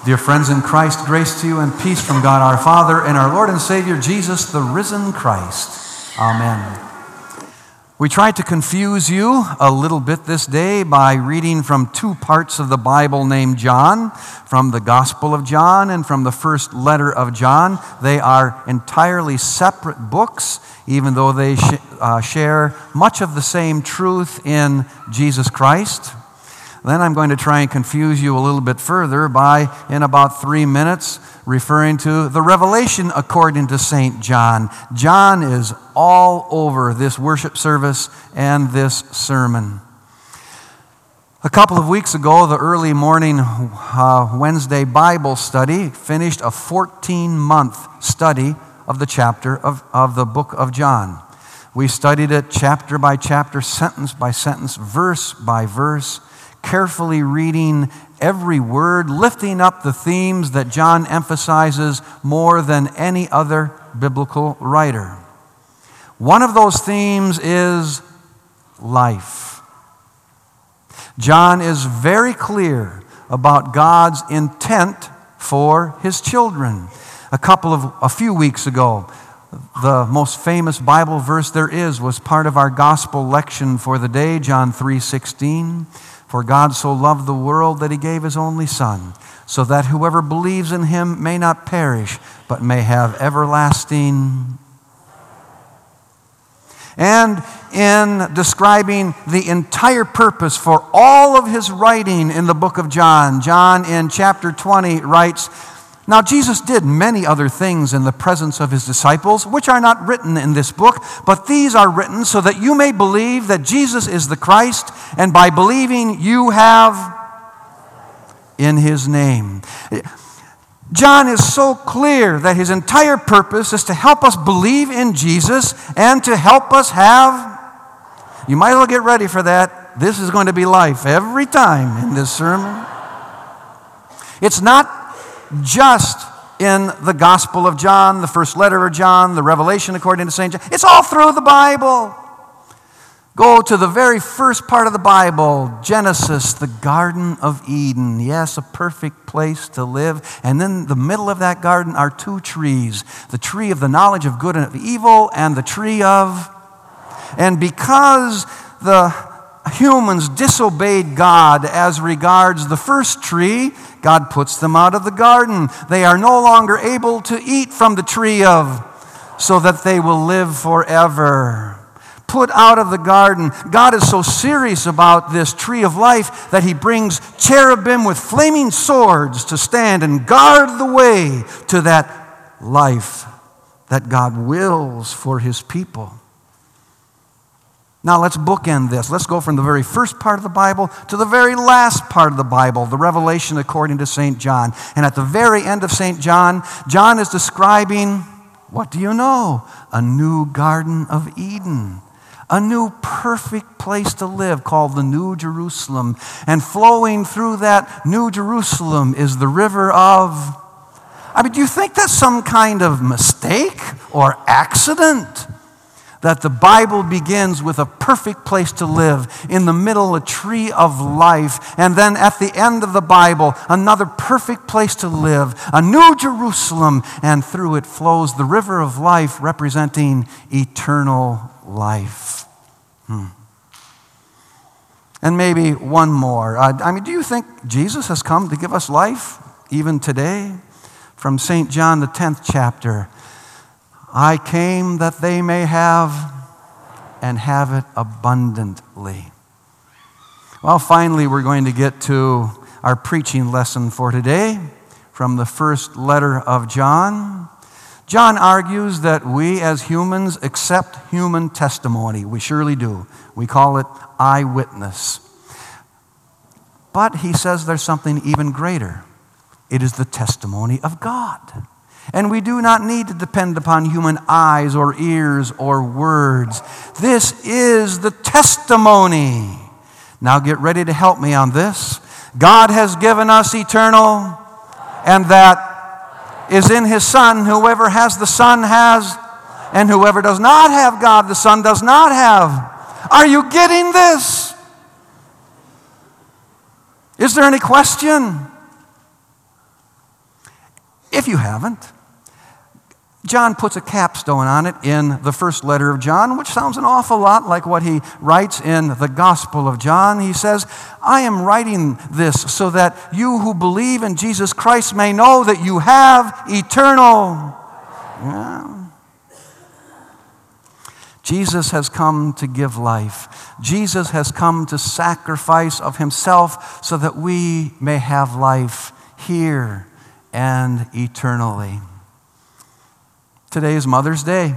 Dear friends in Christ, grace to you and peace from God our Father and our Lord and Savior, Jesus, the risen Christ. Amen. We tried to confuse you a little bit this day by reading from two parts of the Bible named John, from the Gospel of John and from the first letter of John. They are entirely separate books, even though they share much of the same truth in Jesus Christ. Then I'm going to try and confuse you a little bit further by, in about 3 minutes, referring to the Revelation according to St. John. John is all over this worship service and this sermon. A couple of weeks ago, the early morning Wednesday Bible study finished a 14-month study of the chapter of the book of John. We studied it chapter by chapter, sentence by sentence, verse by verse, carefully reading every word, lifting up the themes that John emphasizes more than any other biblical writer. One of those themes is life. John is very clear about God's intent for his children. A few weeks ago, the most famous Bible verse there is was part of our gospel lection for the day, John 3:16. For God so loved the world that he gave his only Son, so that whoever believes in him may not perish, but may have everlasting. And in describing the entire purpose for all of his writing in the book of John, John in chapter 20 writes, "Now Jesus did many other things in the presence of his disciples, which are not written in this book, but these are written so that you may believe that Jesus is the Christ, and by believing you have in his name." John is so clear that his entire purpose is to help us believe in Jesus and to help us have, you might as well get ready for that. This is going to be life every time in this sermon. It's not just in the Gospel of John, the first letter of John, the Revelation according to St. John. It's all through the Bible. Go to the very first part of the Bible, Genesis, the Garden of Eden. Yes, a perfect place to live. And then the middle of that garden are two trees, the tree of the knowledge of good and of evil and the tree of... And because the humans disobeyed God as regards the first tree, God puts them out of the garden. They are no longer able to eat from the tree of, so that they will live forever. Put out of the garden. God is so serious about this tree of life that he brings cherubim with flaming swords to stand and guard the way to that life that God wills for his people. Now let's bookend this. Let's go from the very first part of the Bible to the very last part of the Bible, the Revelation according to St. John. And at the very end of St. John, John is describing, what do you know? A new Garden of Eden. A new perfect place to live called the New Jerusalem. And flowing through that New Jerusalem is the river of... do you think that's some kind of mistake or accident? That the Bible begins with a perfect place to live, in the middle a tree of life, and then at the end of the Bible another perfect place to live, a New Jerusalem, and through it flows the river of life representing eternal life. And maybe one more. Do you think Jesus has come to give us life even today? From St. John, the 10th chapter. I came that they may have and have it abundantly. Well, finally, we're going to get to our preaching lesson for today from the first letter of John. John argues that we as humans accept human testimony. We surely do. We call it eyewitness. But he says there's something even greater. It is the testimony of God. And we do not need to depend upon human eyes or ears or words. This is the testimony. Now get ready to help me on this. God has given us eternal, and that is in his Son. Whoever has the Son has, and whoever does not have God, the Son does not have. Are you getting this? Is there any question? If you haven't, John puts a capstone on it in the first letter of John, which sounds an awful lot like what he writes in the Gospel of John. He says, I am writing this so that you who believe in Jesus Christ may know that you have eternal. Yeah. Jesus has come to give life. Jesus has come to sacrifice of himself so that we may have life here and eternally. Today is Mother's Day.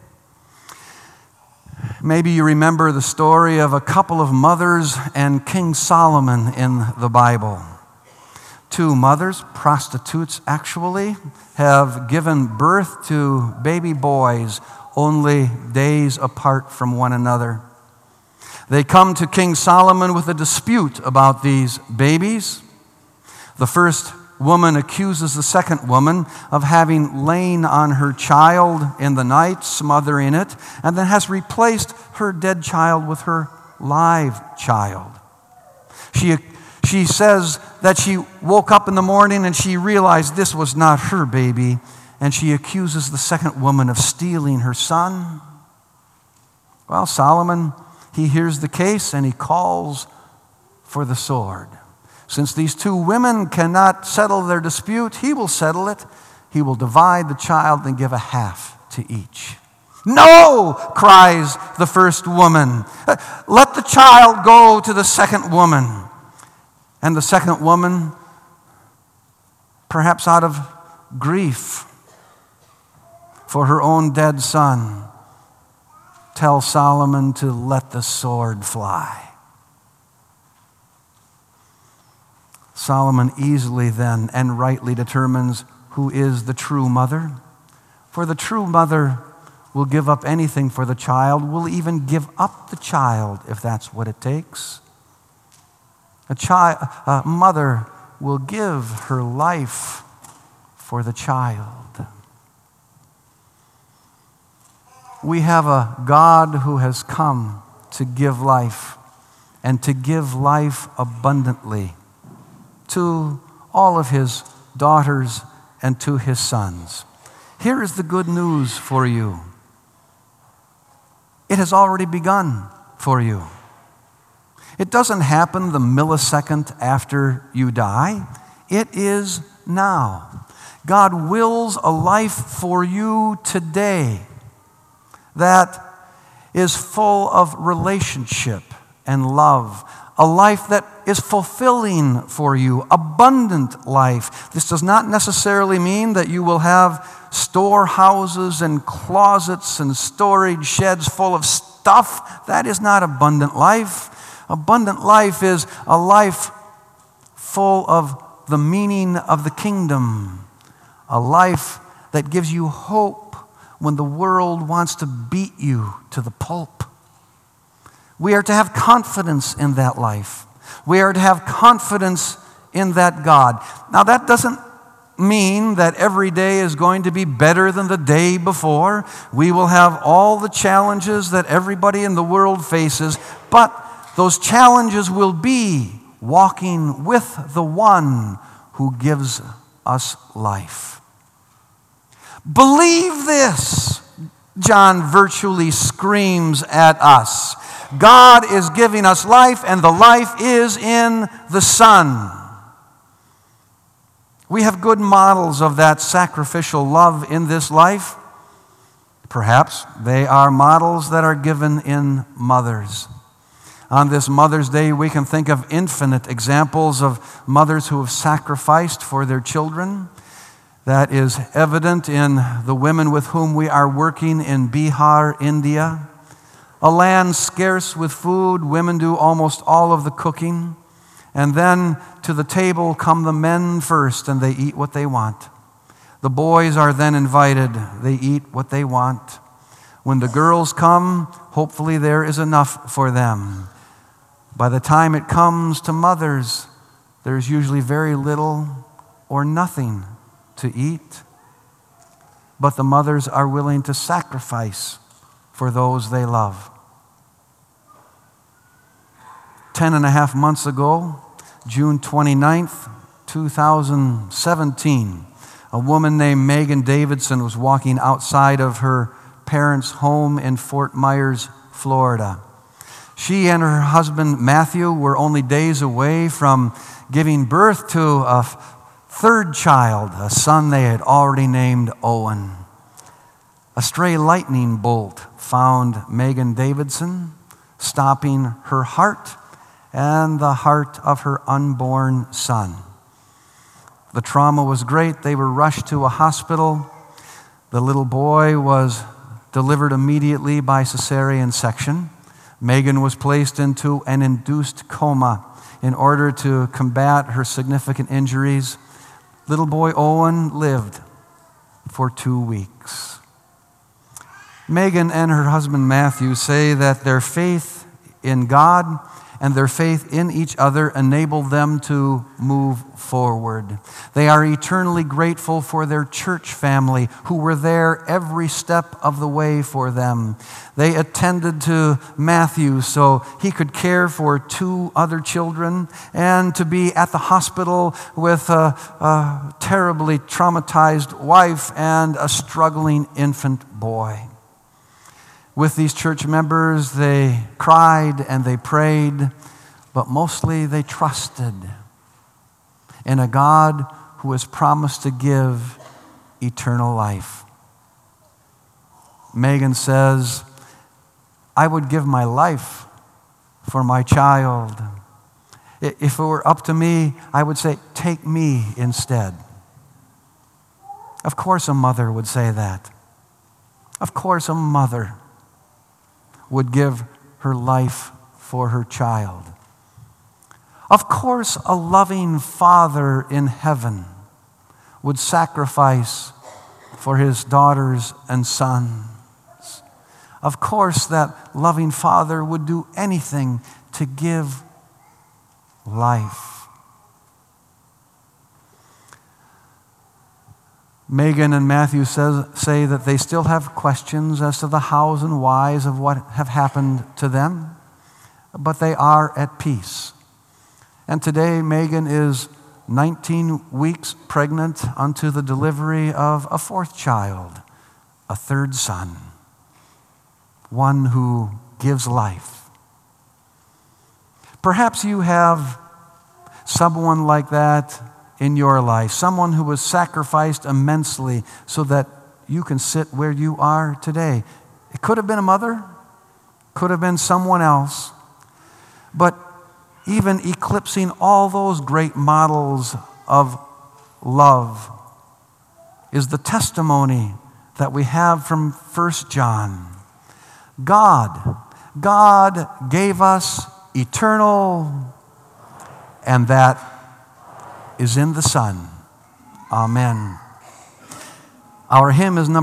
Maybe you remember the story of a couple of mothers and King Solomon in the Bible. Two mothers, prostitutes actually, have given birth to baby boys only days apart from one another. They come to King Solomon with a dispute about these babies. The first woman accuses the second woman of having lain on her child in the night, smothering it, and then has replaced her dead child with her live child. She says that she woke up in the morning and she realized this was not her baby, and she accuses the second woman of stealing her son. Well, Solomon, he hears the case and he calls for the sword. Since these two women cannot settle their dispute, he will settle it. He will divide the child and give a half to each. No, cries the first woman. Let the child go to the second woman. And the second woman, perhaps out of grief for her own dead son, tells Solomon to let the sword fly. Solomon easily then and rightly determines who is the true mother. For the true mother will give up anything for the child, will even give up the child if that's what it takes. A mother will give her life for the child. We have a God who has come to give life, and to give life abundantly to all of his daughters and to his sons. Here is the good news for you. It has already begun for you. It doesn't happen the millisecond after you die. It is now. God wills a life for you today that is full of relationship and love. A life that is fulfilling for you, abundant life. This does not necessarily mean that you will have storehouses and closets and storage sheds full of stuff. That is not abundant life. Abundant life is a life full of the meaning of the kingdom. A life that gives you hope when the world wants to beat you to the pulp. We are to have confidence in that life. We are to have confidence in that God. Now, that doesn't mean that every day is going to be better than the day before. We will have all the challenges that everybody in the world faces, but those challenges will be walking with the one who gives us life. Believe this, John virtually screams at us. God is giving us life, and the life is in the Son. We have good models of that sacrificial love in this life. Perhaps they are models that are given in mothers. On this Mother's Day, we can think of infinite examples of mothers who have sacrificed for their children. That is evident in the women with whom we are working in Bihar, India. A land scarce with food, women do almost all of the cooking. And then to the table come the men first, and they eat what they want. The boys are then invited. They eat what they want. When the girls come, hopefully there is enough for them. By the time it comes to mothers, there's usually very little or nothing to eat. But the mothers are willing to sacrifice for those they love. 10.5 months ago, June 29th, 2017, A woman named Megan Davidson was walking outside of her parents' home in Fort Myers, Florida. She and her husband Matthew were only days away from giving birth to a third child, a son they had already named Owen. A stray lightning bolt found Megan Davidson, stopping her heart and the heart of her unborn son. The trauma was great. They were rushed to a hospital. The little boy was delivered immediately by cesarean section. Megan was placed into an induced coma in order to combat her significant injuries. Little boy Owen lived for 2 weeks. Megan and her husband Matthew say that their faith in God and their faith in each other enabled them to move forward. They are eternally grateful for their church family who were there every step of the way for them. They attended to Matthew so he could care for 2 other children and to be at the hospital with a terribly traumatized wife and a struggling infant boy. With these church members, they cried and they prayed, but mostly they trusted in a God who has promised to give eternal life. Megan says, I would give my life for my child. If it were up to me, I would say, take me instead. Of course a mother would say that. Of course a mother would give her life for her child. Of course, a loving Father in heaven would sacrifice for his daughters and sons. Of course, that loving Father would do anything to give life. Megan and Matthew say that they still have questions as to the hows and whys of what have happened to them, but they are at peace. And today, Megan is 19 weeks pregnant unto the delivery of a 4th child, a 3rd son, one who gives life. Perhaps you have someone like that in your life, someone who was sacrificed immensely so that you can sit where you are today. It could have been a mother, could have been someone else, but even eclipsing all those great models of love is the testimony that we have from 1 John. God gave us eternal, and that is in the Son. Amen. Our hymn is number